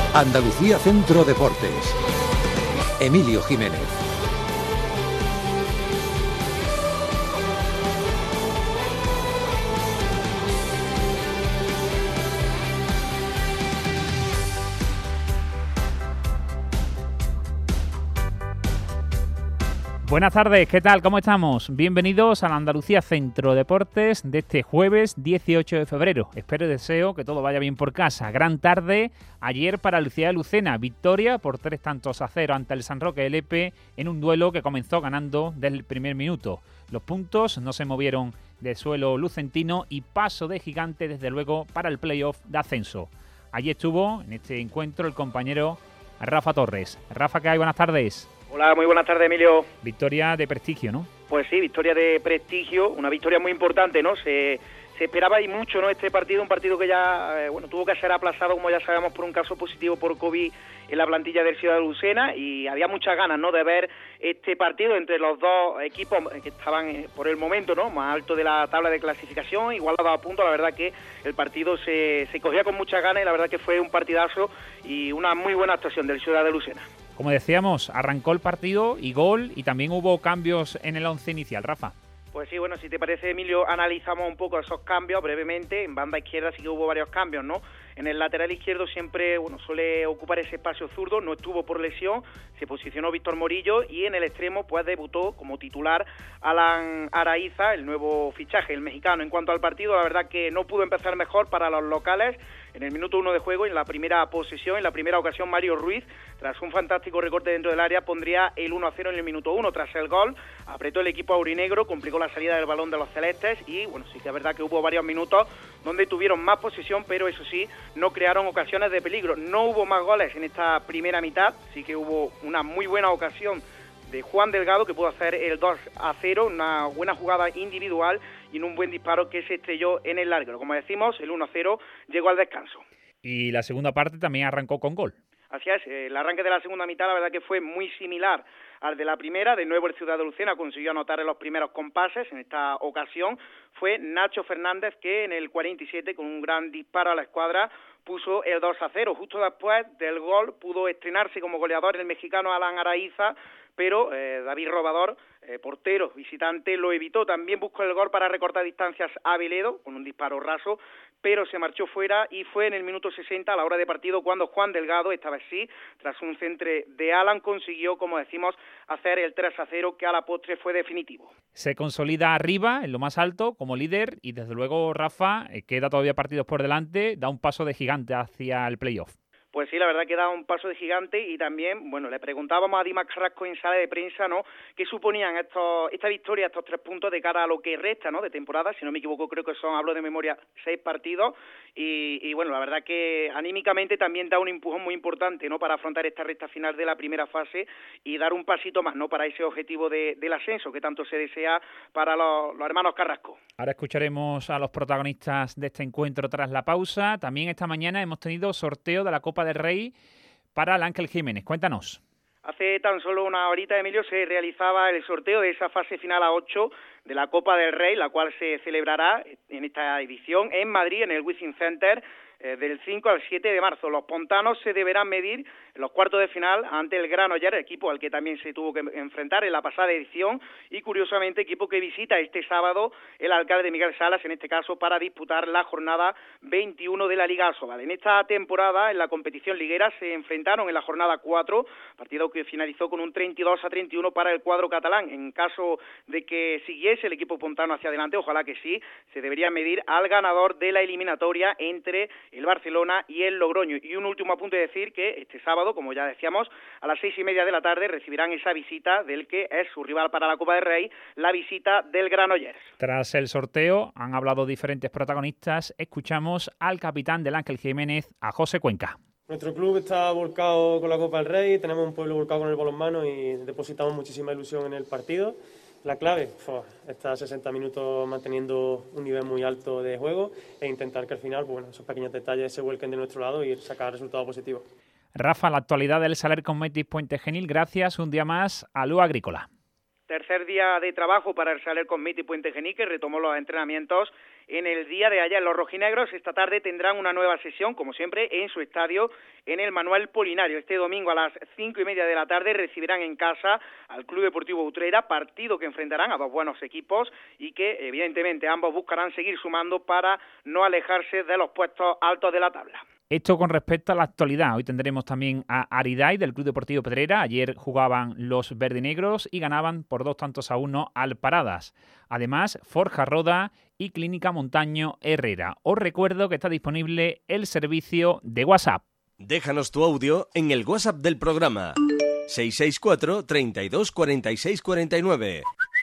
Andalucía Centro Deportes. Emilio Jiménez. Buenas tardes, ¿qué tal? ¿Cómo estamos? Bienvenidos a la Andalucía Centro Deportes de este jueves 18 de febrero. Espero y deseo que todo vaya bien por casa. Gran tarde ayer para Lucía de Lucena. Victoria por 3-0 ante el San Roque de Lepe en un duelo que comenzó ganando desde el primer minuto. Los puntos no se movieron del suelo lucentino y paso de gigante desde luego para el playoff de ascenso. Allí estuvo en este encuentro el compañero Rafa Torres. Rafa, ¿qué hay? Buenas tardes. Hola, muy buenas tardes, Emilio. Victoria de prestigio, ¿no? Pues sí, victoria de prestigio, una victoria muy importante, ¿no? Se esperaba y mucho, ¿no? Este partido, un partido que ya, tuvo que ser aplazado, como ya sabemos, por un caso positivo por COVID en la plantilla del Ciudad de Lucena, y había muchas ganas, ¿no?, de ver este partido entre los dos equipos que estaban por el momento, ¿no?, más alto de la tabla de clasificación, igualado a puntos. La verdad que el partido se cogía con muchas ganas y la verdad que fue un partidazo y una muy buena actuación del Ciudad de Lucena. Como decíamos, arrancó el partido y gol, y también hubo cambios en el once inicial, Rafa. Pues sí, bueno, si te parece, Emilio, analizamos un poco esos cambios brevemente. En banda izquierda sí que hubo varios cambios, ¿no? En el lateral izquierdo siempre, suele ocupar ese espacio zurdo, no estuvo por lesión, se posicionó Víctor Morillo, y en el extremo pues debutó como titular Alan Araiza, el nuevo fichaje, el mexicano. En cuanto al partido, la verdad que no pudo empezar mejor para los locales. En el minuto 1 de juego, en la primera posesión, en la primera ocasión, Mario Ruiz, tras un fantástico recorte dentro del área, pondría el 1-0 en el minuto 1. Tras el gol, apretó el equipo aurinegro, complicó la salida del balón de los celestes y, sí que es verdad que hubo varios minutos donde tuvieron más posesión, pero eso sí, no crearon ocasiones de peligro. No hubo más goles en esta primera mitad, sí que hubo una muy buena ocasión de Juan Delgado, que pudo hacer el 2-0, una buena jugada individual y en un buen disparo que se estrelló en el larguero. Como decimos, el 1-0 llegó al descanso. Y la segunda parte también arrancó con gol. Así es, el arranque de la segunda mitad la verdad que fue muy similar al de la primera. De nuevo el Ciudad de Lucena consiguió anotar en los primeros compases. En esta ocasión fue Nacho Fernández, que en el 47, con un gran disparo a la escuadra, puso el 2-0. Justo después del gol pudo estrenarse como goleador el mexicano Alan Araiza, pero David Robador, portero visitante, lo evitó. También buscó el gol para recortar distancias a Veledo con un disparo raso, pero se marchó fuera, y fue en el minuto 60, a la hora de partido, cuando Juan Delgado, esta vez sí, tras un centre de Alan, consiguió, como decimos, hacer el 3-0, que a la postre fue definitivo. Se consolida arriba, en lo más alto, como líder, y desde luego, Rafa, queda todavía partidos por delante, da un paso de gigante hacia el playoff. Pues sí, la verdad que da un paso de gigante. Y también, le preguntábamos a Dimas Carrasco en sala de prensa, ¿no?, qué suponían esta victoria, estos 3 puntos de cara a lo que resta, ¿no?, de temporada. Si no me equivoco, creo que son, hablo de memoria, 6 partidos. Y la verdad que anímicamente también da un empujón muy importante, ¿no?, para afrontar esta recta final de la primera fase y dar un pasito más, ¿no?, para ese objetivo del ascenso que tanto se desea para los hermanos Carrasco. Ahora escucharemos a los protagonistas de este encuentro tras la pausa. También esta mañana hemos tenido sorteo de la Copa del Rey para el Ángel Jiménez. Cuéntanos. Hace tan solo una horita, Emilio, se realizaba el sorteo de esa fase final a 8 de la Copa del Rey, la cual se celebrará en esta edición en Madrid, en el Wizzing Center, del 5 al 7 de marzo. Los pontanos se deberán medir en los cuartos de final ante el Granollers, equipo al que también se tuvo que enfrentar en la pasada edición, y curiosamente equipo que visita este sábado el alcalde Miguel Salas, en este caso para disputar la jornada 21 de la Liga Asobal. En esta temporada, en la competición liguera, se enfrentaron en la jornada 4, partido que finalizó con un 32-31 para el cuadro catalán. En caso de que siguiese el equipo pontano hacia adelante, ojalá que sí, se debería medir al ganador de la eliminatoria entre el Barcelona y el Logroño. Y un último apunte, decir que este sábado, como ya decíamos, a las 6:30 de la tarde recibirán esa visita del que es su rival para la Copa del Rey, la visita del Granollers. Tras el sorteo han hablado diferentes protagonistas. Escuchamos al capitán del Ángel Jiménez, a José Cuenca. Nuestro club está volcado con la Copa del Rey, tenemos un pueblo volcado con el balonmano y depositamos muchísima ilusión en el partido. La clave, estar 60 minutos manteniendo un nivel muy alto de juego e intentar que al final, esos pequeños detalles se vuelquen de nuestro lado y sacar resultados positivos. Rafa, la actualidad del Saler Cosmetics Puente Genil, gracias un día más a Luz Agrícola. tercer día de trabajo para el Saler Cosmiti Puente Genil, que retomó los entrenamientos en el día de ayer. Los rojinegros esta tarde tendrán una nueva sesión, como siempre, en su estadio, en el Manuel Polinario. Este domingo a las 5:30 de la tarde recibirán en casa al Club Deportivo Utrera, partido que enfrentarán a dos buenos equipos y que, evidentemente, ambos buscarán seguir sumando para no alejarse de los puestos altos de la tabla. Esto con respecto a la actualidad. Hoy tendremos también a Aridai del Club Deportivo Pedrera. Ayer jugaban los verdinegros y ganaban por 2-1 al Paradas. Además, Forja Roda y Clínica Montaño Herrera. Os recuerdo que está disponible el servicio de WhatsApp. Déjanos tu audio en el WhatsApp del programa 664 32 46 49.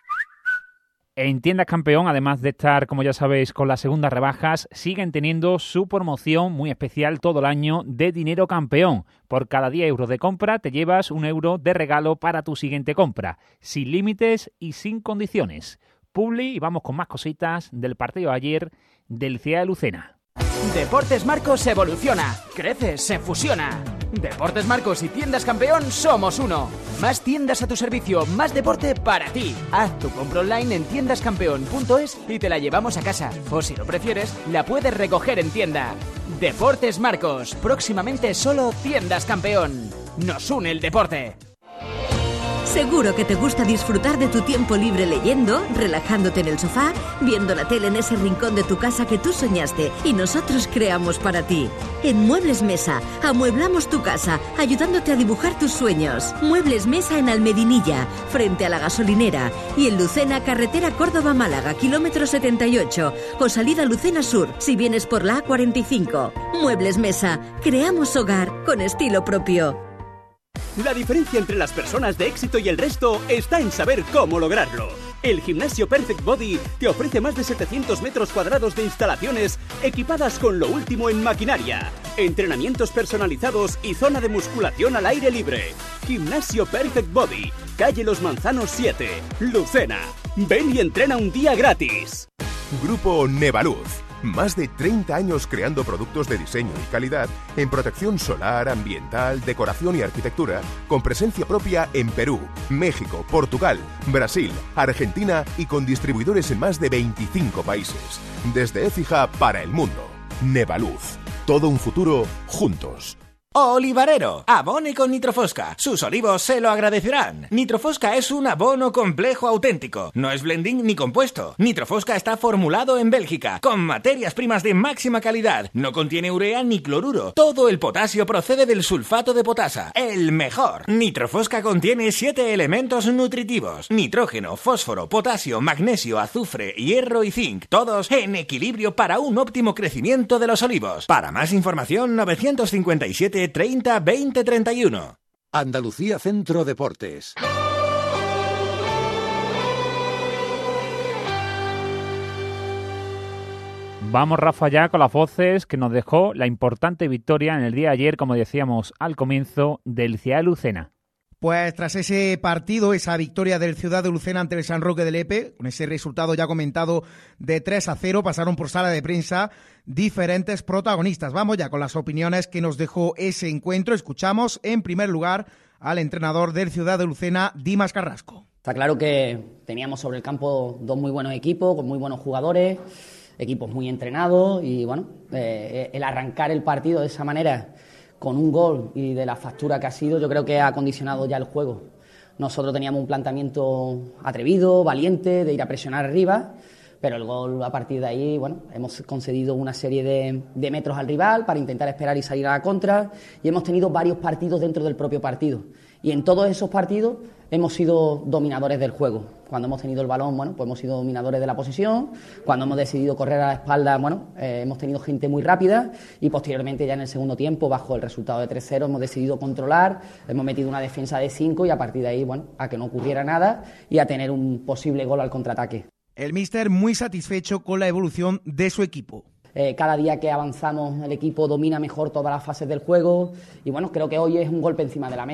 En Tiendas Campeón, además de estar, como ya sabéis, con las segundas rebajas, siguen teniendo su promoción muy especial todo el año de Dinero Campeón. Por cada 10 euros de compra te llevas 1 euro de regalo para tu siguiente compra, sin límites y sin condiciones. Publi, y vamos con más cositas del partido de ayer del CIA de Lucena. Deportes Marcos evoluciona, crece, se fusiona. Deportes Marcos y Tiendas Campeón somos uno. Más tiendas a tu servicio, más deporte para ti. Haz tu compra online en tiendascampeón.es y te la llevamos a casa. O si lo prefieres, la puedes recoger en tienda. Deportes Marcos, próximamente solo Tiendas Campeón. Nos une el deporte. Seguro que te gusta disfrutar de tu tiempo libre leyendo, relajándote en el sofá, viendo la tele en ese rincón de tu casa que tú soñaste y nosotros creamos para ti. En Muebles Mesa, amueblamos tu casa, ayudándote a dibujar tus sueños. Muebles Mesa en Almedinilla, frente a la gasolinera, y en Lucena, carretera Córdoba-Málaga, kilómetro 78, o salida Lucena Sur, si vienes por la A45. Muebles Mesa, creamos hogar con estilo propio. La diferencia entre las personas de éxito y el resto está en saber cómo lograrlo. El gimnasio Perfect Body te ofrece más de 700 metros cuadrados de instalaciones equipadas con lo último en maquinaria, entrenamientos personalizados y zona de musculación al aire libre. Gimnasio Perfect Body, calle Los Manzanos 7, Lucena. Ven y entrena un día gratis. Grupo Nevaluz. Más de 30 años creando productos de diseño y calidad en protección solar, ambiental, decoración y arquitectura, con presencia propia en Perú, México, Portugal, Brasil, Argentina y con distribuidores en más de 25 países. Desde Écija para el mundo. Nevaluz. Todo un futuro juntos. Olivarero, abone con Nitrofosca. Sus olivos se lo agradecerán. Nitrofosca es un abono complejo auténtico. No es blending ni compuesto. Nitrofosca está formulado en Bélgica, con materias primas de máxima calidad. No contiene urea ni cloruro. Todo el potasio procede del sulfato de potasa, el mejor. Nitrofosca contiene 7 elementos nutritivos: nitrógeno, fósforo, potasio, magnesio, azufre, hierro y zinc. Todos en equilibrio para un óptimo crecimiento de los olivos. Para más información, 957 30 20 31. Andalucía Centro Deportes. Vamos, Rafa, ya con las voces que nos dejó la importante victoria en el día de ayer, como decíamos al comienzo, del CIA de Lucena. Pues tras ese partido, esa victoria del Ciudad de Lucena ante el San Roque de Lepe, con ese resultado ya comentado de 3-0, pasaron por sala de prensa diferentes protagonistas. Vamos ya con las opiniones que nos dejó ese encuentro. Escuchamos en primer lugar al entrenador del Ciudad de Lucena, Dimas Carrasco. Está claro que teníamos sobre el campo dos muy buenos equipos, con muy buenos jugadores, equipos muy entrenados y bueno, el arrancar el partido de esa manera con un gol y de la factura que ha sido, yo creo que ha condicionado ya el juego. Nosotros teníamos un planteamiento atrevido, valiente, de ir a presionar arriba, pero el gol a partir de ahí, bueno, hemos concedido una serie de metros al rival para intentar esperar y salir a la contra, y hemos tenido varios partidos dentro del propio partido. Y en todos esos partidos hemos sido dominadores del juego. Cuando hemos tenido el balón, bueno, pues hemos sido dominadores de la posesión. Cuando hemos decidido correr a la espalda, bueno, hemos tenido gente muy rápida. Y posteriormente, ya en el segundo tiempo, bajo el resultado de 3-0, hemos decidido controlar. Hemos metido una defensa de 5 y a partir de ahí, bueno, a que no ocurriera nada y a tener un posible gol al contraataque. El míster muy satisfecho con la evolución de su equipo. Cada día que avanzamos, el equipo domina mejor todas las fases del juego. Y bueno, creo que hoy es un golpe encima de la mesa.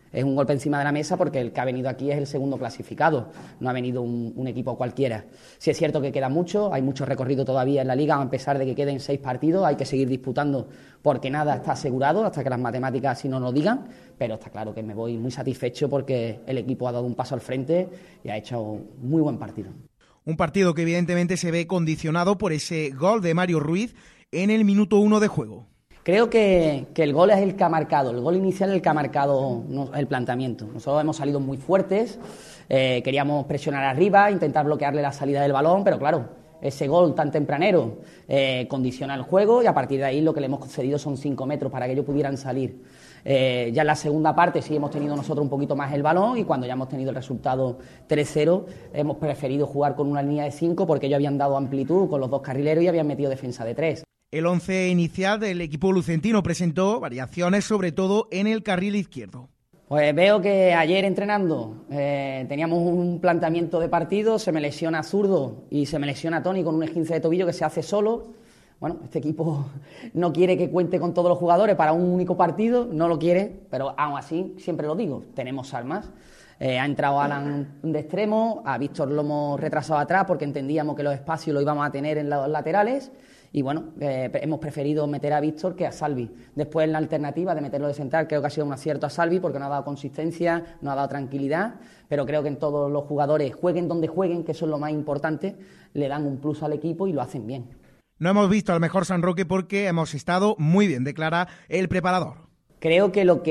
Es un golpe encima de la mesa porque el que ha venido aquí es el segundo clasificado, no ha venido un equipo cualquiera. Sí es cierto que queda mucho, hay mucho recorrido todavía en la Liga, a pesar de que queden 6 partidos, hay que seguir disputando porque nada está asegurado hasta que las matemáticas así nos lo digan, pero está claro que me voy muy satisfecho porque el equipo ha dado un paso al frente y ha hecho un muy buen partido. Un partido que evidentemente se ve condicionado por ese gol de Mario Ruiz en el minuto 1 de juego. Creo que el gol es el que ha marcado, el gol inicial es el que ha marcado el planteamiento. Nosotros hemos salido muy fuertes, queríamos presionar arriba, intentar bloquearle la salida del balón, pero claro, ese gol tan tempranero condiciona el juego y a partir de ahí lo que le hemos concedido son 5 metros para que ellos pudieran salir. Ya en la segunda parte sí hemos tenido nosotros un poquito más el balón y cuando ya hemos tenido el resultado 3-0 hemos preferido jugar con una línea de 5 porque ellos habían dado amplitud con los 2 carrileros y habían metido defensa de 3. El 11 inicial del equipo lucentino presentó variaciones, sobre todo en el carril izquierdo. Pues veo que ayer entrenando teníamos un planteamiento de partido, se me lesiona Zurdo y se me lesiona Toni con un esguince de tobillo que se hace solo. Bueno, este equipo no quiere que cuente con todos los jugadores para un único partido, no lo quiere, pero aún así, siempre lo digo, tenemos armas. Ha entrado Alan de extremo, a Víctor lo hemos retrasado atrás porque entendíamos que los espacios los íbamos a tener en los laterales. Y bueno, hemos preferido meter a Víctor que a Salvi. Después en la alternativa de meterlo de central creo que ha sido un acierto a Salvi porque nos ha dado consistencia, nos ha dado tranquilidad, pero creo que en todos los jugadores, jueguen donde jueguen, que eso es lo más importante, le dan un plus al equipo y lo hacen bien. No hemos visto al mejor San Roque porque hemos estado muy bien, declara el preparador. Creo que lo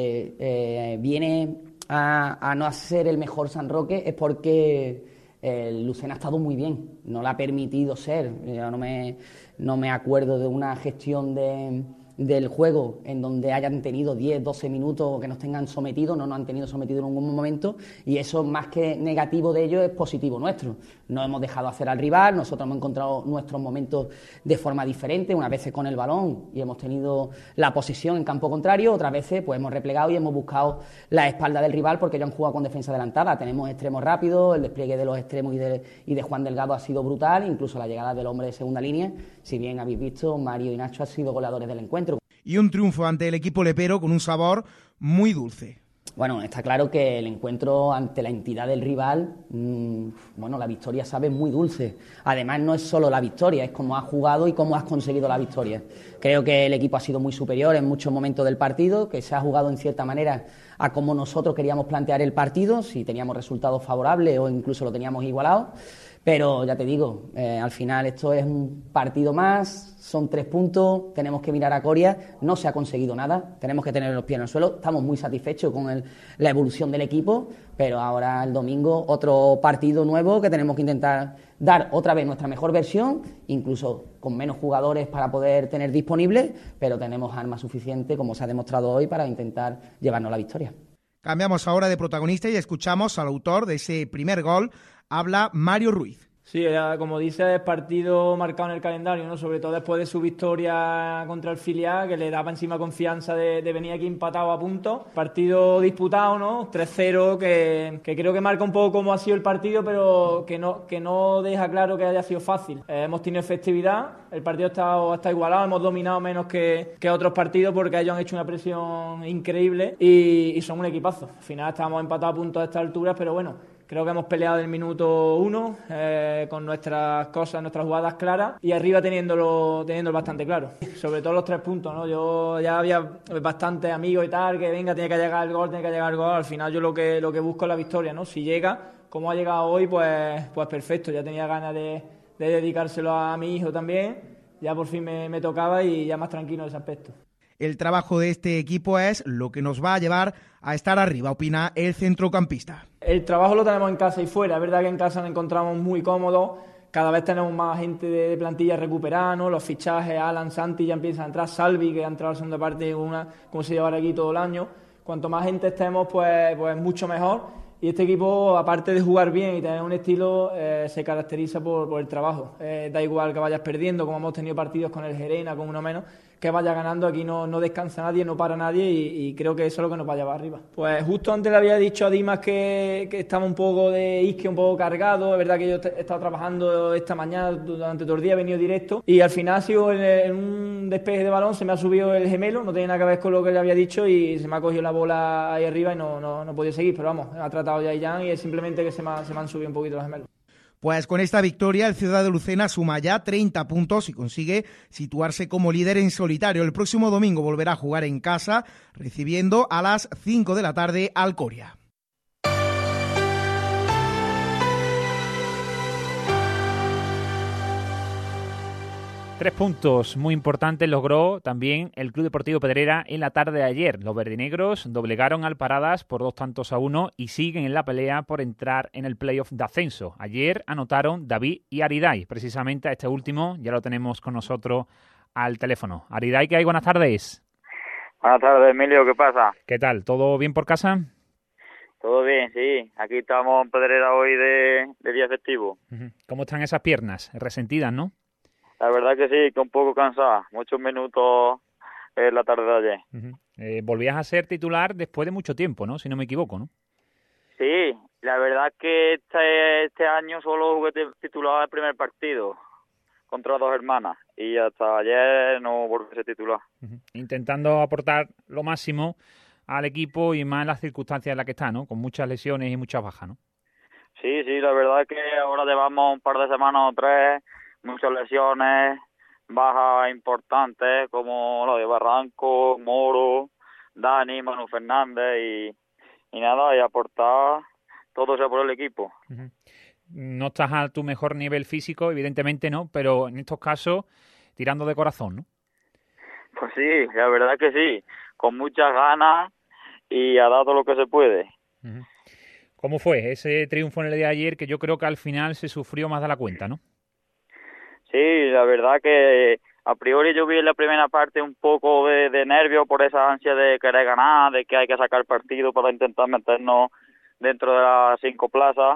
que viene a no ser el mejor San Roque es porque el Lucena ha estado muy bien, no le ha permitido ser. Yo no me acuerdo de una gestión del juego en donde hayan tenido 10, 12 minutos que nos tengan sometidos, no nos han tenido sometidos en ningún momento y eso más que negativo de ellos es positivo nuestro. No hemos dejado hacer al rival, nosotros hemos encontrado nuestros momentos de forma diferente, unas veces con el balón y hemos tenido la posesión en campo contrario, otras veces pues hemos replegado y hemos buscado la espalda del rival porque ellos han jugado con defensa adelantada, tenemos extremos rápidos, el despliegue de los extremos y de Juan Delgado ha sido brutal, incluso la llegada del hombre de segunda línea, si bien habéis visto, Mario y Nacho han sido goleadores del encuentro. Y un triunfo ante el equipo lepero con un sabor muy dulce. Bueno, está claro que el encuentro ante la entidad del rival, bueno, la victoria sabe muy dulce. Además, no es solo la victoria, es cómo has jugado y cómo has conseguido la victoria. Creo que el equipo ha sido muy superior en muchos momentos del partido, que se ha jugado en cierta manera a cómo nosotros queríamos plantear el partido, si teníamos resultados favorables o incluso lo teníamos igualado. Pero ya te digo, al final esto es un partido más, son 3 puntos, tenemos que mirar a Coria, no se ha conseguido nada, tenemos que tener los pies en el suelo, estamos muy satisfechos con la evolución del equipo, pero ahora el domingo otro partido nuevo que tenemos que intentar dar otra vez nuestra mejor versión, incluso con menos jugadores para poder tener disponibles, pero tenemos armas suficientes, como se ha demostrado hoy, para intentar llevarnos la victoria. Cambiamos ahora de protagonista y escuchamos al autor de ese primer gol. Habla Mario Ruiz. Sí, como dices, partido marcado en el calendario, ¿no? Sobre todo después de su victoria contra el filial, que le daba encima confianza de venir aquí empatado a punto. Partido disputado, ¿no? 3-0, que creo que marca un poco cómo ha sido el partido, pero que no deja claro que haya sido fácil. Hemos tenido efectividad, el partido está igualado, hemos dominado menos que otros partidos porque ellos han hecho una presión increíble y son un equipazo. Al final estábamos empatados a punto a estas alturas, pero bueno, creo que hemos peleado del minuto 1 con nuestras cosas, nuestras jugadas claras y arriba teniéndolo bastante claro. Sobre todo los 3 puntos, ¿no? Yo ya había bastantes amigos y tal, que venga, tiene que llegar el gol. Al final yo lo que busco es la victoria, ¿no? Si llega, como ha llegado hoy, pues perfecto. Ya tenía ganas de dedicárselo a mi hijo también. Ya por fin me tocaba y ya más tranquilo en ese aspecto. El trabajo de este equipo es lo que nos va a llevar a estar arriba, opina el centrocampista. El trabajo lo tenemos en casa y fuera. Es verdad que en casa nos encontramos muy cómodos. Cada vez tenemos más gente de plantilla recuperada, ¿no? Los fichajes, Alan, Santi ya empiezan a entrar, Salvi, que ha entrado a la segunda parte como se lleva aquí todo el año. Cuanto más gente estemos, pues mucho mejor. Y este equipo, aparte de jugar bien y tener un estilo, se caracteriza por el trabajo. Da igual que vayas perdiendo, como hemos tenido partidos con el Gerena, con uno menos, que vaya ganando. Aquí no descansa nadie, no para nadie y creo que eso es lo que nos va a llevar arriba. Pues justo antes le había dicho a Dimas que estaba un poco de isque, un poco cargado. Es verdad que yo he estado trabajando esta mañana durante todo el día, he venido directo y al final ha sido en un despeje de balón, se me ha subido el gemelo, no tiene nada que ver con lo que le había dicho y se me ha cogido la bola ahí arriba y no he podido seguir, pero vamos, ha tratado ya y es simplemente que se me han subido un poquito los gemelos. Pues con esta victoria el Ciudad de Lucena suma ya 30 puntos y consigue situarse como líder en solitario. El próximo domingo volverá a jugar en casa, recibiendo a las 5 de la tarde al Coria. Tres puntos muy importantes logró también el Club Deportivo Pedrera en la tarde de ayer. Los verdinegros doblegaron al Paradas por 2-1 y siguen en la pelea por entrar en el playoff de ascenso. Ayer anotaron David y Ariday. Precisamente a este último ya lo tenemos con nosotros al teléfono. Ariday, ¿qué hay? Buenas tardes. Buenas tardes, Emilio, ¿qué pasa? ¿Qué tal? ¿Todo bien por casa? Todo bien, sí. Aquí estamos en Pedrera hoy de día festivo. ¿Cómo están esas piernas? Resentidas, ¿no? La verdad que sí, que un poco cansada. Muchos minutos en la tarde de ayer. Volvías a ser titular después de mucho tiempo, ¿no? Si no me equivoco, ¿no? Sí, la verdad que este año solo jugué titular el primer partido contra dos hermanas y hasta ayer no volví a ser titular. Intentando aportar lo máximo al equipo y más en las circunstancias en las que está, ¿no? Con muchas lesiones y muchas bajas, ¿no? Sí, la verdad que ahora llevamos un par de semanas o tres, muchas lesiones, bajas importantes como lo de Barranco, Moro, Dani, Manu Fernández y nada, y aportar todo sea por el equipo. No estás a tu mejor nivel físico, evidentemente no, pero en estos casos tirando de corazón, ¿no? Pues sí, la verdad que sí, con muchas ganas y ha dado lo que se puede. ¿Cómo fue ese triunfo en el día de ayer que yo creo que al final se sufrió más de la cuenta, ¿no? Sí, la verdad que a priori yo vi en la primera parte un poco de nervio por esa ansia de querer ganar, de que hay que sacar partido para intentar meternos dentro de las 5 plazas.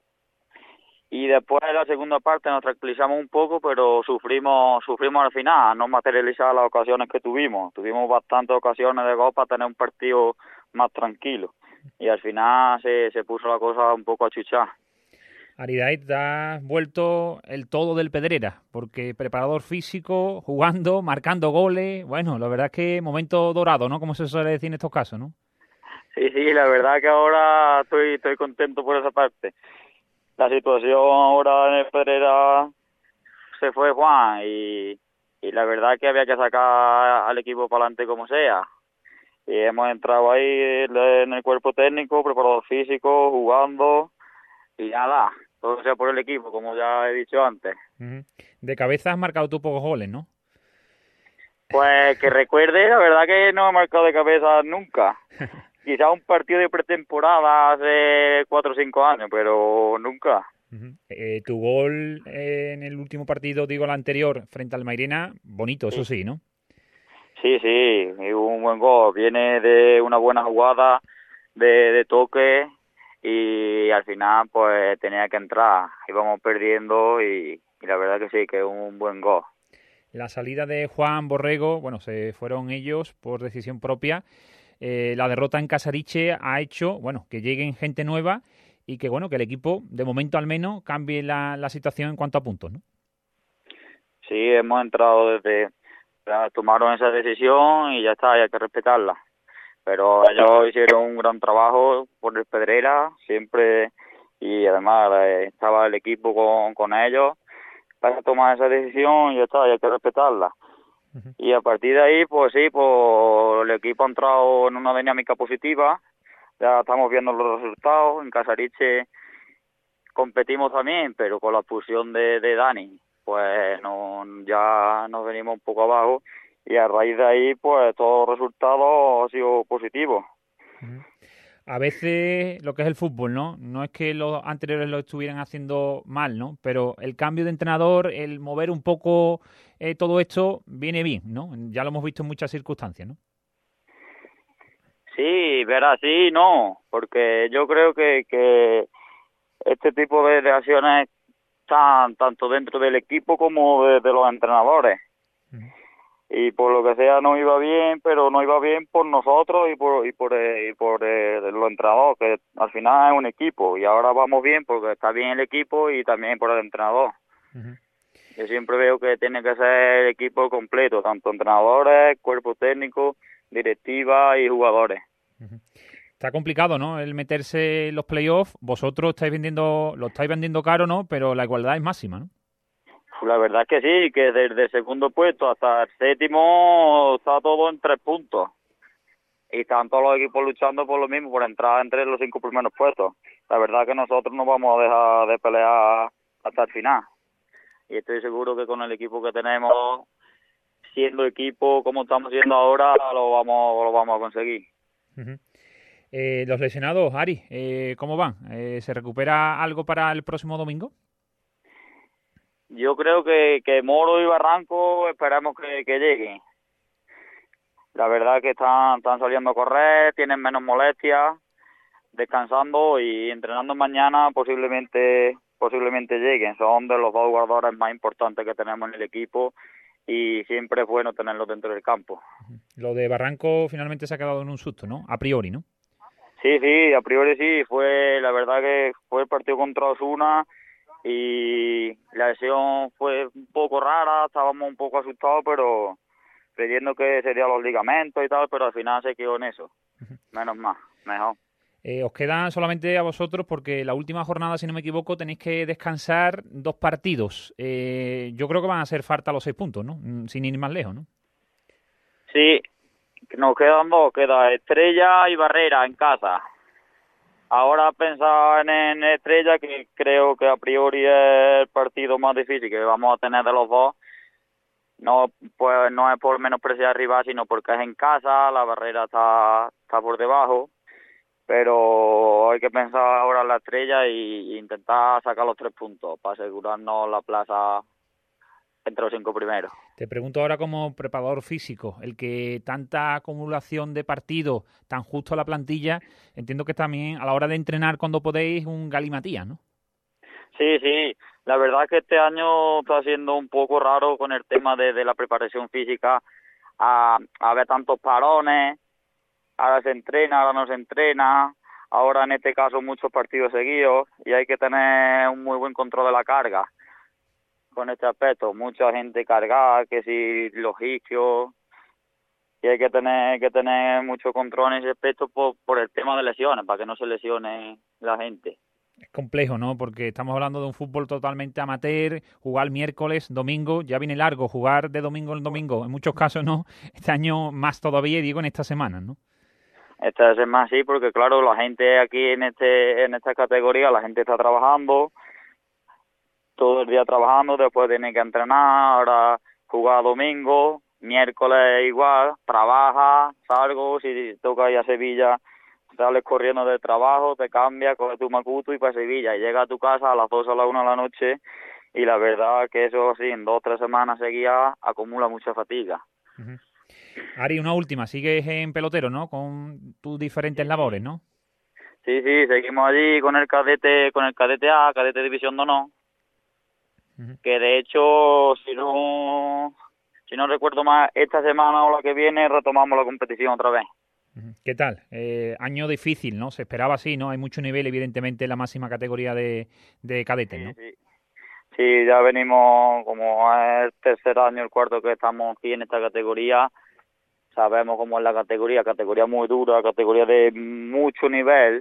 Y después en la segunda parte nos tranquilizamos un poco, pero sufrimos al final, no materializar las ocasiones que tuvimos. Tuvimos bastantes ocasiones de gol para tener un partido más tranquilo. Y al final se puso la cosa un poco achuchada. Ariday, te has vuelto el todo del Pedrera, porque preparador físico, jugando, marcando goles, bueno, la verdad es que momento dorado, ¿no? Como se suele decir en estos casos, ¿no? Sí, la verdad que ahora estoy contento por esa parte. La situación ahora en el Pedrera se fue Juan y la verdad que había que sacar al equipo para adelante como sea. Y hemos entrado ahí en el cuerpo técnico, preparador físico, jugando y nada. Todo sea por el equipo, como ya he dicho antes. De cabeza has marcado tú pocos goles, ¿no? Pues que recuerde, la verdad que no he marcado de cabeza nunca. Quizá un partido de pretemporada hace 4 o 5 años, pero nunca. Tu gol en el último partido, digo el anterior, frente al Mairena, bonito, eso sí, ¿no? Sí, un buen gol. Viene de una buena jugada de toque y al final pues tenía que entrar. Íbamos perdiendo y la verdad que sí, que es un buen gol. La salida de Juan Borrego, bueno, se fueron ellos por decisión propia. La derrota en Casariche ha hecho, bueno, que lleguen gente nueva y que, bueno, que el equipo, de momento al menos, cambie la situación en cuanto a puntos, ¿no? Sí, hemos entrado tomaron esa decisión y ya está, hay que respetarla. Pero ellos hicieron un gran trabajo por el Pedrera, siempre, y además estaba el equipo con ellos para tomar esa decisión y ya está, hay que respetarla. Y a partir de ahí, pues sí, pues el equipo ha entrado en una dinámica positiva, ya estamos viendo los resultados. En Casariche competimos también, pero con la expulsión de Dani, pues ya nos venimos un poco abajo y a raíz de ahí, pues todo resultado ha sido positivo. A veces lo que es el fútbol, ¿no? No es que los anteriores lo estuvieran haciendo mal, ¿no? Pero el cambio de entrenador, el mover un poco todo esto, viene bien, ¿no? Ya lo hemos visto en muchas circunstancias, ¿no? Sí, verás, sí, no, porque yo creo que este tipo de acciones están tanto dentro del equipo como de los entrenadores. y por lo que sea no iba bien, pero no iba bien por nosotros y por los entrenadores, que al final es un equipo, y ahora vamos bien porque está bien el equipo y también por el entrenador. Yo siempre veo que tiene que ser el equipo completo, tanto entrenadores, cuerpo técnico, directiva y jugadores. Está complicado, ¿no?, el meterse en los playoffs. Vosotros lo estáis vendiendo caro, ¿no?, pero la igualdad es máxima, ¿no? La verdad es que sí, que desde el segundo puesto hasta el séptimo está todo en 3 puntos. Y están todos los equipos luchando por lo mismo, por entrar entre los 5 primeros puestos. La verdad es que nosotros no vamos a dejar de pelear hasta el final. Y estoy seguro que con el equipo que tenemos, siendo equipo como estamos siendo ahora, lo vamos a conseguir. Los lesionados, Ari, ¿cómo van? ¿Se recupera algo para el próximo domingo? Yo creo que Moro y Barranco esperamos que lleguen. La verdad que están saliendo a correr, tienen menos molestias, descansando y entrenando mañana posiblemente lleguen. Son de los 2 jugadores más importantes que tenemos en el equipo y siempre es bueno tenerlos dentro del campo. Lo de Barranco finalmente se ha quedado en un susto, ¿no? A priori, ¿no? Sí, a priori sí. La verdad que fue el partido contra Osuna y la lesión fue un poco rara, estábamos un poco asustados, pero creyendo que serían los ligamentos y tal, pero al final se quedó en eso. Menos mal, mejor. Os quedan solamente a vosotros, porque la última jornada, si no me equivoco, tenéis que descansar 2 partidos. Yo creo que van a hacer falta los 6 puntos, ¿no? Sin ir más lejos, ¿no? Sí, nos quedan 2, queda Estrella y Barrera en casa. Ahora pensaba en Estrella, que creo que a priori es el partido más difícil que vamos a tener de los 2. No es por menospreciar al rival, sino porque es en casa, la Barrera está por debajo. Pero hay que pensar ahora en la Estrella y intentar sacar los 3 puntos para asegurarnos la plaza entre los 5 primeros. Te pregunto ahora como preparador físico, el que tanta acumulación de partidos tan justo a la plantilla, entiendo que también a la hora de entrenar cuando podéis un galimatías, ¿no? Sí, la verdad es que este año está siendo un poco raro con el tema de la preparación física, a ver tantos parones, ahora se entrena, ahora no se entrena, ahora en este caso muchos partidos seguidos, y hay que tener un muy buen control de la carga con este aspecto. Mucha gente cargada, que si los isquios, y hay que tener mucho control en ese aspecto por el tema de lesiones, para que no se lesione la gente. Es complejo, ¿no? Porque estamos hablando de un fútbol totalmente amateur, jugar miércoles, domingo, ya viene largo, jugar de domingo en domingo, en muchos casos no, este año más todavía, digo, en esta semana, ¿no? Esta semana sí, porque claro, la gente aquí en esta categoría, la gente está trabajando, todo el día trabajando, después tiene que entrenar, ahora jugar domingo, miércoles igual, trabaja, salgo, si toca ir a Sevilla, sales corriendo del trabajo, te cambias, coges tu macuto y para Sevilla, y llegas a tu casa a las 2 o a las 1 de la noche, y la verdad que eso sí, en 2 o 3 semanas seguidas acumula mucha fatiga. Ari, una última, sigues en pelotero, ¿no? Con tus diferentes labores, ¿no? Sí, seguimos allí con el cadete A, cadete División de Honor, que de hecho, si no recuerdo mal, esta semana o la que viene retomamos la competición otra vez. ¿Qué tal? Año difícil, ¿no? Se esperaba así, ¿no? Hay mucho nivel, evidentemente, en la máxima categoría de cadetes, ¿no? Sí, ya venimos, como es el tercer año, el cuarto que estamos aquí en esta categoría, sabemos cómo es la categoría muy dura, categoría de mucho nivel,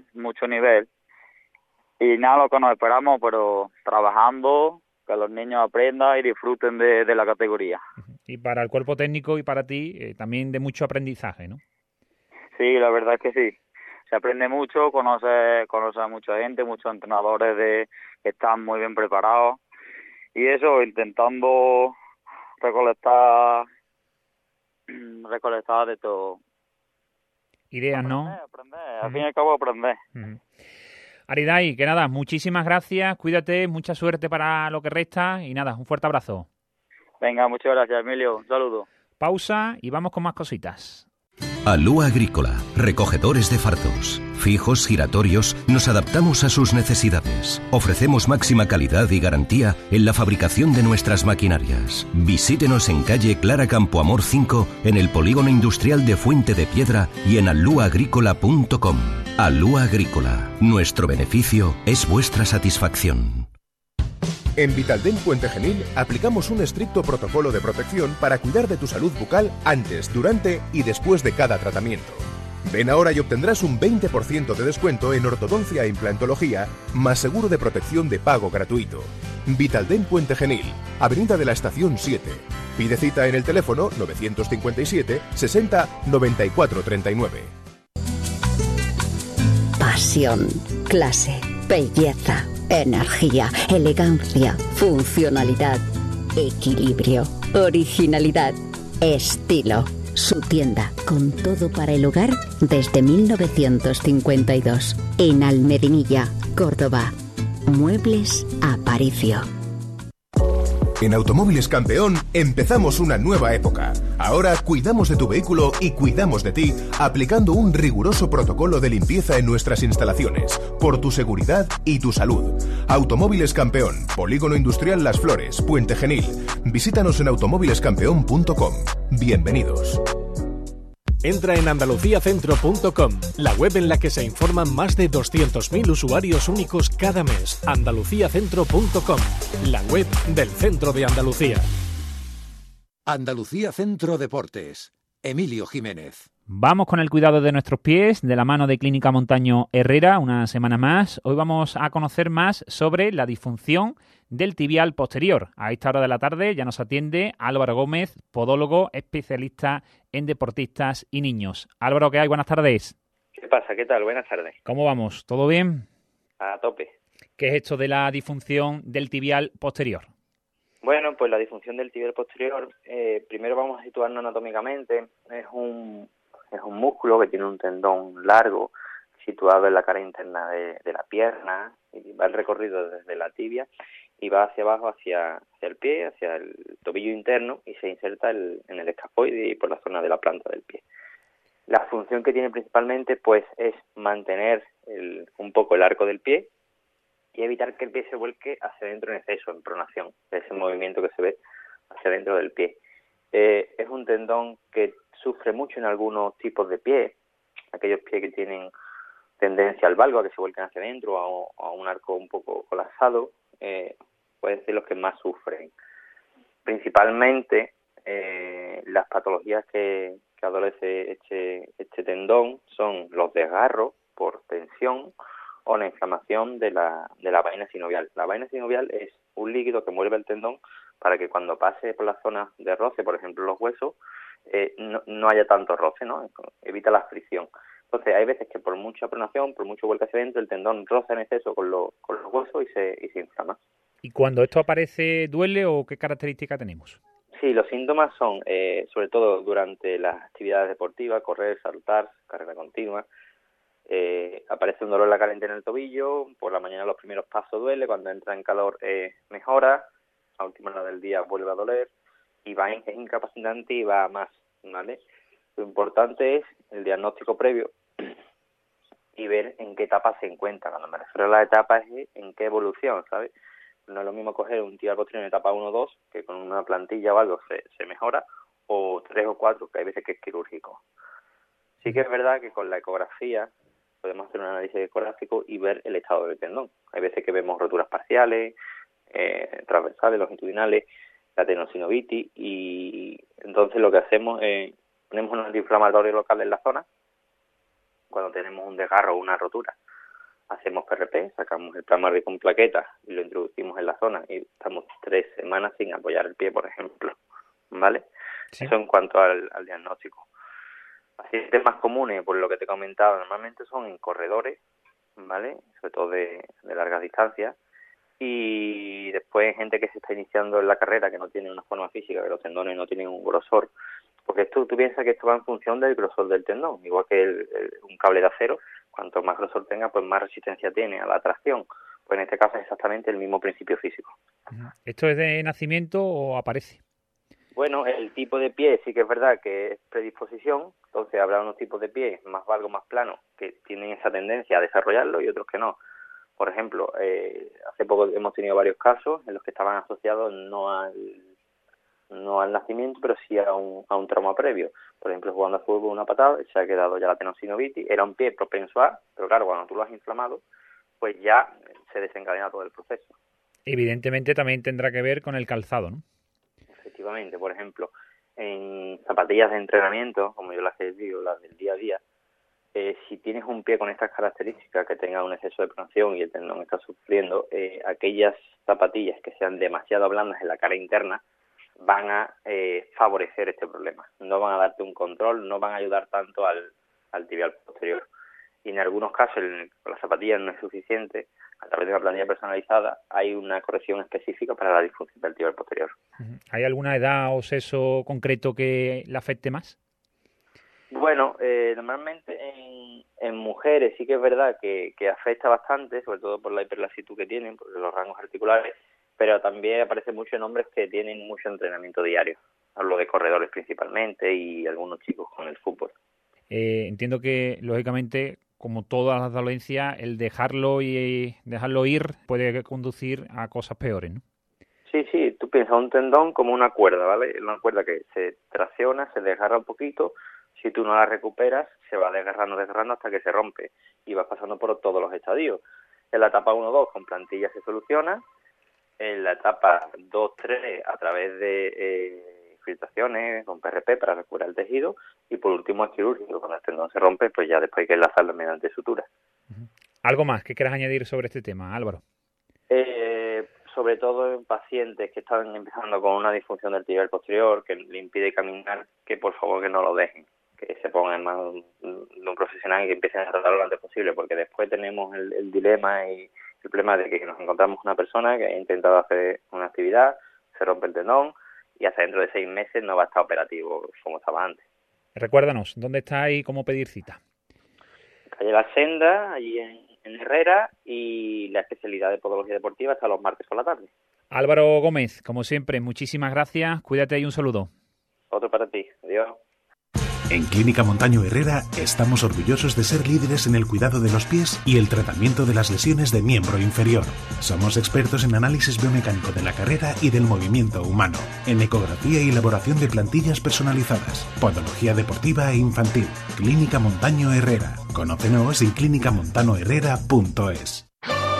y nada, lo que nos esperamos, pero trabajando, que los niños aprendan y disfruten de la categoría. Y para el cuerpo técnico y para ti, también de mucho aprendizaje, ¿no? Sí, la verdad es que sí. Se aprende mucho, conoce a mucha gente, muchos entrenadores que están muy bien preparados. Y eso, intentando recolectar de todo. Ideas, ¿no? Aprender. Al fin y al cabo, aprender. Aridai, que nada, muchísimas gracias, cuídate, mucha suerte para lo que resta y nada, un fuerte abrazo. Venga, muchas gracias, Emilio, un saludo. Pausa y vamos con más cositas. Alúa Agrícola, recogedores de fardos. Fijos, giratorios, nos adaptamos a sus necesidades. Ofrecemos máxima calidad y garantía en la fabricación de nuestras maquinarias. Visítenos en calle Clara Campoamor 5, en el Polígono Industrial de Fuente de Piedra y en aluaagrícola.com. Alúa Agrícola, nuestro beneficio es vuestra satisfacción. En Vitaldent Puente Genil aplicamos un estricto protocolo de protección para cuidar de tu salud bucal antes, durante y después de cada tratamiento. Ven ahora y obtendrás un 20% de descuento en ortodoncia e implantología, más seguro de protección de pago gratuito. Vitaldent Puente Genil, Avenida de la Estación 7. Pide cita en el teléfono 957 60 94 39. Pasión, clase, belleza, energía, elegancia, funcionalidad, equilibrio, originalidad, estilo. Su tienda, con todo para el hogar, desde 1952. En Almedinilla, Córdoba. Muebles Aparicio. En Automóviles Campeón empezamos una nueva época. Ahora cuidamos de tu vehículo y cuidamos de ti aplicando un riguroso protocolo de limpieza en nuestras instalaciones, por tu seguridad y tu salud. Automóviles Campeón, Polígono Industrial Las Flores, Puente Genil. Visítanos en automóvilescampeón.com. Bienvenidos. Entra en andaluciacentro.com, la web en la que se informan más de 200.000 usuarios únicos cada mes. andaluciacentro.com, la web del centro de Andalucía. Andalucía Centro Deportes. Emilio Jiménez. Vamos con el cuidado de nuestros pies, de la mano de Clínica Montaño Herrera, una semana más. Hoy vamos a conocer más sobre la disfunción del tibial posterior. A esta hora de la tarde ya nos atiende Álvaro Gómez, podólogo, especialista en deportistas y niños. Álvaro, ¿qué hay? Buenas tardes. ¿Qué pasa? ¿Qué tal? Buenas tardes. ¿Cómo vamos? ¿Todo bien? A tope. ¿Qué es esto de la disfunción del tibial posterior? Bueno, pues la disfunción del tibial posterior, primero vamos a situarnos anatómicamente. Es un músculo que tiene un tendón largo situado en la cara interna de la pierna, y va el recorrido desde la tibia y va hacia abajo, hacia el pie, hacia el tobillo interno, y se inserta en el escafoide y por la zona de la planta del pie. La función que tiene principalmente pues es mantener un poco el arco del pie y evitar que el pie se vuelque hacia adentro en exceso, en pronación, ese movimiento que se ve hacia dentro del pie. Es un tendón que sufre mucho en algunos tipos de pie, aquellos pies que tienen tendencia al valgo, a que se vuelquen hacia adentro, o a un arco un poco colapsado, puede ser los que más sufren. Principalmente las patologías que adolece este tendón son los desgarros por tensión o la inflamación de la vaina sinovial. La vaina sinovial es un líquido que envuelve el tendón para que cuando pase por la zona de roce, por ejemplo los huesos, no haya tanto roce, ¿no? Evita la fricción. Entonces hay veces que por mucha pronación, por mucho vuelta hacia adentro, el tendón roza en exceso con los huesos y se inflama. ¿Y cuando esto aparece, duele o qué características tenemos? Sí, los síntomas son, sobre todo durante las actividades deportivas, correr, saltar, carrera continua. Aparece un dolor en la cara interna del tobillo, por la mañana los primeros pasos duele, cuando entra en calor mejora, a última hora del día vuelve a doler y es incapacitante y va a más, ¿vale? Lo importante es el diagnóstico previo y ver en qué etapa se encuentra. Cuando me refiero a la etapa es en qué evolución, ¿sabes? No es lo mismo coger un tibial posterior en etapa 1 o 2, que con una plantilla o algo se mejora, o 3 o 4, que hay veces que es quirúrgico. Sí que es verdad que con la ecografía podemos hacer un análisis ecográfico y ver el estado del tendón. Hay veces que vemos roturas parciales, transversales, longitudinales, la tendinovitis, y entonces lo que hacemos es ponemos un antiinflamatorio local en la zona. Cuando tenemos un desgarro o una rotura, hacemos PRP, sacamos el plasma con plaquetas y lo introducimos en la zona y estamos 3 semanas sin apoyar el pie, por ejemplo, ¿vale? Sí. Eso en cuanto al diagnóstico. Pacientes más comunes, por lo que te he comentado, normalmente son en corredores, ¿vale? Sobre todo de largas distancias, y después gente que se está iniciando en la carrera, que no tiene una forma física, que los tendones no tienen un grosor, porque tú piensas que esto va en función del grosor del tendón, igual que un cable de acero, cuanto más grosor tenga, pues más resistencia tiene a la tracción. Pues en este caso es exactamente el mismo principio físico. ¿Esto es de nacimiento o aparece? Bueno, el tipo de pie sí que es verdad que es predisposición, entonces habrá unos tipos de pie más valgos, más planos, que tienen esa tendencia a desarrollarlo y otros que no. Por ejemplo, hace poco hemos tenido varios casos en los que estaban asociados no al nacimiento, pero sí a un trauma previo. Por ejemplo, jugando al fútbol una patada, se ha quedado ya la tenosynovitis, era un pie propenso a, pero claro, cuando tú lo has inflamado, pues ya se desencadena todo el proceso. Evidentemente también tendrá que ver con el calzado, ¿no? Efectivamente, por ejemplo, en zapatillas de entrenamiento, como yo las digo, las del día a día, si tienes un pie con estas características, que tenga un exceso de pronación y el tendón está sufriendo, aquellas zapatillas que sean demasiado blandas en la cara interna van a favorecer este problema. No van a darte un control, no van a ayudar tanto al tibial posterior. Y en algunos casos, con las zapatillas no es suficiente, a través de una plantilla personalizada hay una corrección específica para la disfunción del tibial posterior. ¿Hay alguna edad o sexo concreto que le afecte más? Bueno, normalmente en mujeres sí que es verdad que afecta bastante, sobre todo por la hiperlasitud que tienen, por los rangos articulares, pero también aparece mucho en hombres que tienen mucho entrenamiento diario. Hablo de corredores principalmente y algunos chicos con el fútbol. Entiendo que, lógicamente, como todas las dolencias, el dejarlo ir puede conducir a cosas peores, ¿no? Sí, tú piensas un tendón como una cuerda, ¿vale? Una cuerda que se tracciona, se desgarra un poquito, si tú no la recuperas, se va desgarrando hasta que se rompe y vas pasando por todos los estadios. En la etapa 1-2 con plantilla se soluciona, en la etapa 2-3 a través de infiltraciones con PRP para recuperar el tejido y por último es quirúrgico. Cuando el tendón se rompe, pues ya después hay que enlazarlo mediante suturas. ¿Algo más que quieras añadir sobre este tema, Álvaro? Sobre todo en pacientes que están empezando con una disfunción del tibial posterior que le impide caminar, que por favor que no lo dejen, que se pongan en manos de un profesional y que empiecen a tratarlo lo antes posible, porque después tenemos el dilema y el problema de que nos encontramos una persona que ha intentado hacer una actividad, se rompe el tendón y hasta dentro de 6 meses no va a estar operativo como estaba antes. Recuérdanos, ¿dónde está y cómo pedir cita? Calle La Senda, allí en Herrera, y la especialidad de podología deportiva está los martes por la tarde. Álvaro Gómez, como siempre, muchísimas gracias, cuídate y un saludo. Otro para ti, adiós. En Clínica Montaño Herrera estamos orgullosos de ser líderes en el cuidado de los pies y el tratamiento de las lesiones de miembro inferior. Somos expertos en análisis biomecánico de la carrera y del movimiento humano, en ecografía y elaboración de plantillas personalizadas, podología deportiva e infantil. Clínica Montaño Herrera. Conócenos en clinicamontañoherrera.es.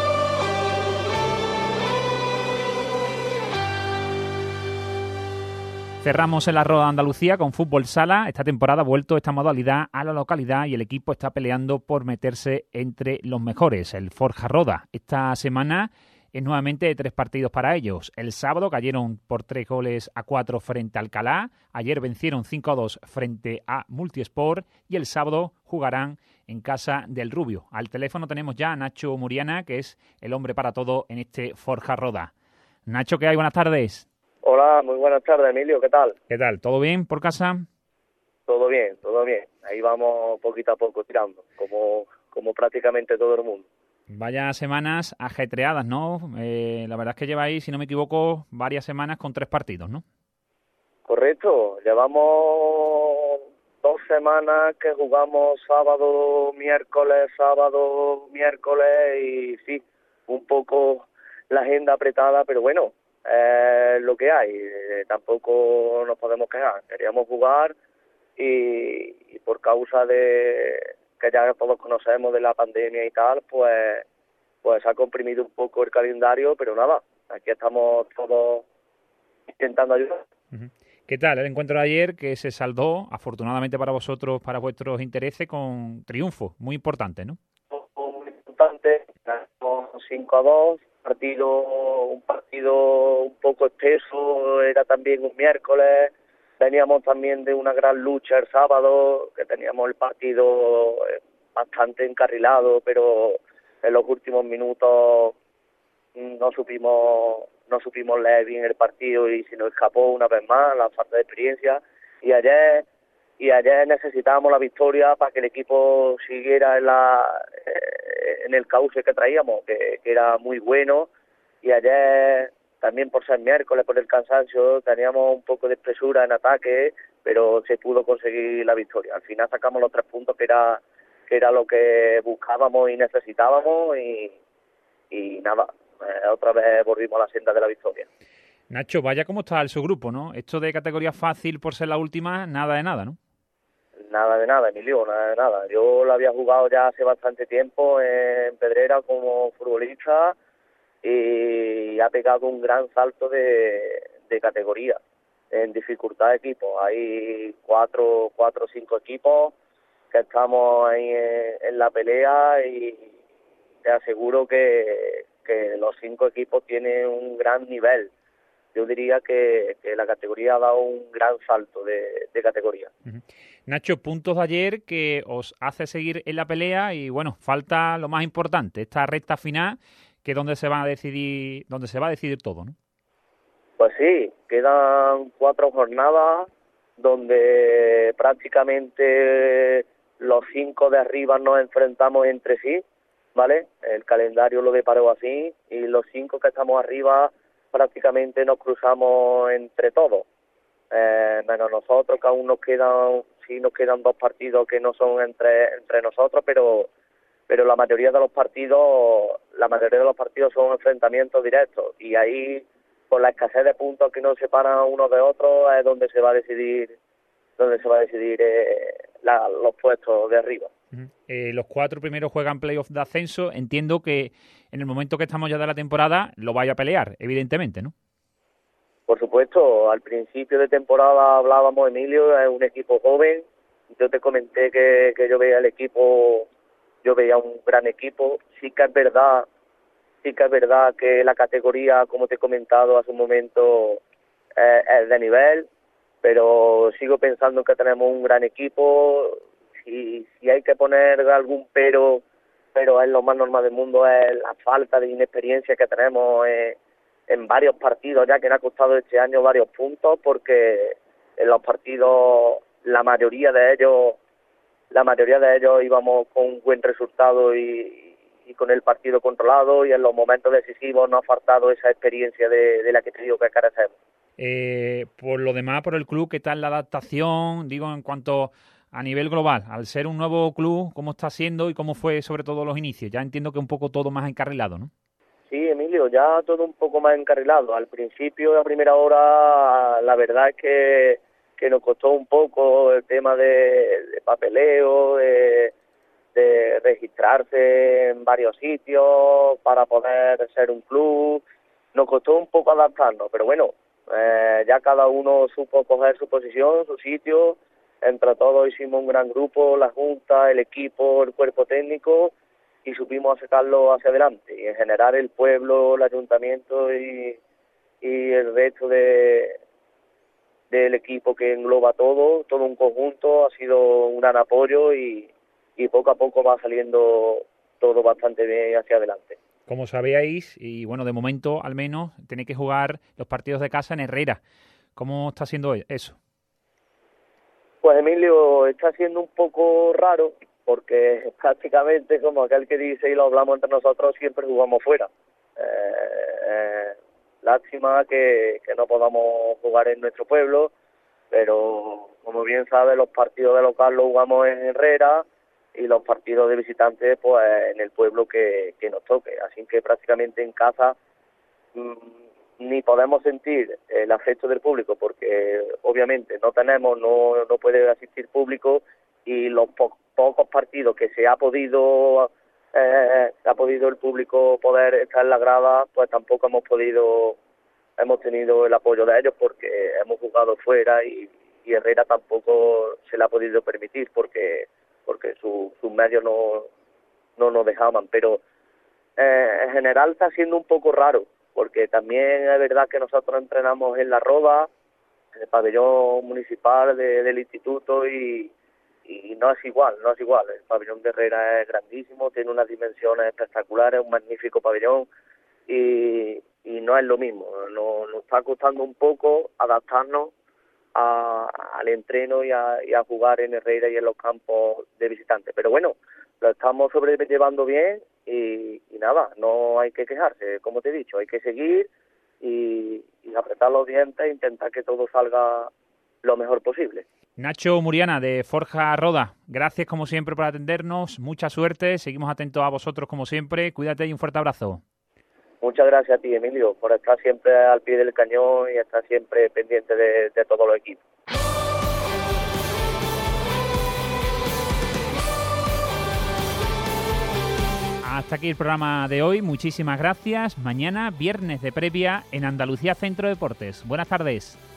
Cerramos en la Roda de Andalucía con fútbol sala. Esta temporada ha vuelto esta modalidad a la localidad y el equipo está peleando por meterse entre los mejores, el Forja Roda. Esta semana es nuevamente de 3 partidos para ellos. El sábado cayeron por 3-4 frente a Alcalá. Ayer vencieron 5-2 frente a Multisport y el sábado jugarán en casa del Rubio. Al teléfono tenemos ya a Nacho Muriana, que es el hombre para todo en este Forja Roda. Nacho, ¿qué hay? Buenas tardes. Hola, muy buenas tardes, Emilio, ¿qué tal? ¿Qué tal? ¿Todo bien por casa? Todo bien, todo bien. Ahí vamos poquito a poco tirando, como prácticamente todo el mundo. Vaya semanas ajetreadas, ¿no? La verdad es que lleváis, si no me equivoco, varias semanas con 3 partidos, ¿no? Correcto, llevamos 2 semanas que jugamos sábado, miércoles y sí, un poco la agenda apretada, pero bueno, lo que hay, tampoco nos podemos quejar. Queríamos jugar y por causa de que ya todos conocemos de la pandemia y tal, pues ha comprimido un poco el calendario, pero nada, aquí estamos todos intentando ayudar. ¿Qué tal el encuentro de ayer, que se saldó, afortunadamente para vosotros, para vuestros intereses, con triunfo muy importante, ¿no? Muy importante, 5-2, un partido un poco espeso, era también un miércoles, veníamos también de una gran lucha el sábado, que teníamos el partido bastante encarrilado, pero en los últimos minutos no supimos leer bien el partido y se nos escapó una vez más la falta de experiencia, y ayer necesitábamos la victoria para que el equipo siguiera en el cauce que traíamos, que era muy bueno, y ayer también por ser miércoles, por el cansancio, teníamos un poco de espesura en ataque, pero se pudo conseguir la victoria. Al final sacamos los 3 puntos, que era lo que buscábamos y necesitábamos, y nada, otra vez volvimos a la senda de la victoria. Nacho, vaya cómo está el subgrupo, ¿no? Esto de categoría fácil por ser la última, nada de nada, ¿no? Nada de nada, Emilio, nada de nada. Yo lo había jugado ya hace bastante tiempo en Pedrera como futbolista y ha pegado un gran salto de categoría en dificultad de equipos. Hay 4 o 5 equipos que estamos ahí en la pelea, y te aseguro que los 5 equipos tienen un gran nivel. Yo diría que la categoría ha dado un gran salto de categoría. Nacho, puntos de ayer que os hace seguir en la pelea, y bueno, falta lo más importante, esta recta final, que es donde se va a decidir todo, ¿no? Pues sí, quedan 4 jornadas donde prácticamente los 5 de arriba nos enfrentamos entre sí, ¿vale? El calendario lo deparó así, y los 5 que estamos arriba prácticamente nos cruzamos entre todos, menos nosotros, que aún nos quedan 2 partidos que no son entre nosotros, pero la mayoría de los partidos son enfrentamientos directos, y ahí, por la escasez de puntos que nos separan unos de otros, es donde se va a decidir los puestos de arriba. Los 4 primeros juegan playoff de ascenso. Entiendo que en el momento que estamos ya de la temporada lo vaya a pelear, evidentemente, ¿no? Por supuesto, al principio de temporada hablábamos, Emilio, es un equipo joven. Yo te comenté que yo veía un gran equipo. Sí que es verdad que la categoría, como te he comentado hace un momento, es de nivel, pero sigo pensando que tenemos un gran equipo. Si hay que poner algún pero es lo más normal del mundo, es la falta de inexperiencia que tenemos en varios partidos, ya que nos ha costado este año varios puntos, porque en los partidos la mayoría de ellos íbamos con un buen resultado y con el partido controlado, y en los momentos decisivos nos ha faltado esa experiencia de la que te digo que carecemos. Por lo demás, por el club, ¿qué tal la adaptación? Digo, en cuanto a nivel global, al ser un nuevo club, ¿cómo está siendo y cómo fue sobre todo los inicios? Ya entiendo que un poco todo más encarrilado, ¿no? Sí, Emilio, ya todo un poco más encarrilado. Al principio, a primera hora, la verdad es que nos costó un poco el tema de papeleo, de registrarse en varios sitios para poder ser un club. Nos costó un poco adaptarnos, pero bueno, ya cada uno supo coger su posición, su sitio. Entre todos hicimos un gran grupo, la Junta, el equipo, el cuerpo técnico, y supimos sacarlo hacia adelante. Y en general el pueblo, el ayuntamiento y el resto del equipo que engloba todo un conjunto, ha sido un gran apoyo, y poco a poco va saliendo todo bastante bien hacia adelante. Como sabíais, y bueno, de momento al menos, tenéis que jugar los partidos de casa en Herrera. ¿Cómo está siendo eso? Pues Emilio, está siendo un poco raro, porque prácticamente, como aquel que dice, y lo hablamos entre nosotros, siempre jugamos fuera. Lástima que no podamos jugar en nuestro pueblo, pero como bien sabes, los partidos de local los jugamos en Herrera, y los partidos de visitantes pues en el pueblo que nos toque. Así que prácticamente en casa ni podemos sentir el afecto del público, porque obviamente no puede asistir público, y los pocos partidos que ha podido el público poder estar en la grada, pues tampoco hemos tenido el apoyo de ellos, porque hemos jugado fuera, y Herrera tampoco se le ha podido permitir porque sus medios no nos dejaban. Pero en general está siendo un poco raro, porque también es verdad que nosotros entrenamos en La Roda, en el pabellón municipal del instituto, y no es igual. El pabellón de Herrera es grandísimo, tiene unas dimensiones espectaculares, un magnífico pabellón, y no es lo mismo. Nos está costando un poco adaptarnos al entreno y a jugar en Herrera y en los campos de visitantes. Pero bueno, lo estamos sobrellevando bien, y nada, no hay que quejarse, como te he dicho, hay que seguir y apretar los dientes e intentar que todo salga lo mejor posible. Nacho Muriana, de Forja Roda, gracias como siempre por atendernos, mucha suerte, seguimos atentos a vosotros como siempre, cuídate y un fuerte abrazo. Muchas gracias a ti, Emilio, por estar siempre al pie del cañón y estar siempre pendiente de todos los equipos. Hasta aquí el programa de hoy, muchísimas gracias. Mañana, viernes de previa en Andalucía Centro Deportes. Buenas tardes.